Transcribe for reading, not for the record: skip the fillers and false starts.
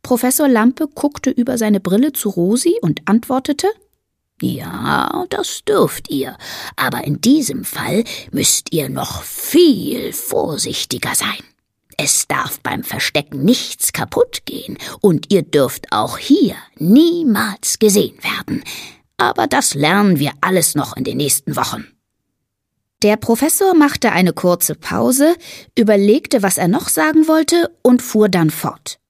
Professor Lampe guckte über seine Brille zu Rosi und antwortete: »Ja, das dürft ihr, aber in diesem Fall müsst ihr noch viel vorsichtiger sein. Es darf beim Verstecken nichts kaputt gehen und ihr dürft auch hier niemals gesehen werden. Aber das lernen wir alles noch in den nächsten Wochen.« Der Professor machte eine kurze Pause, überlegte, was er noch sagen wollte und fuhr dann fort.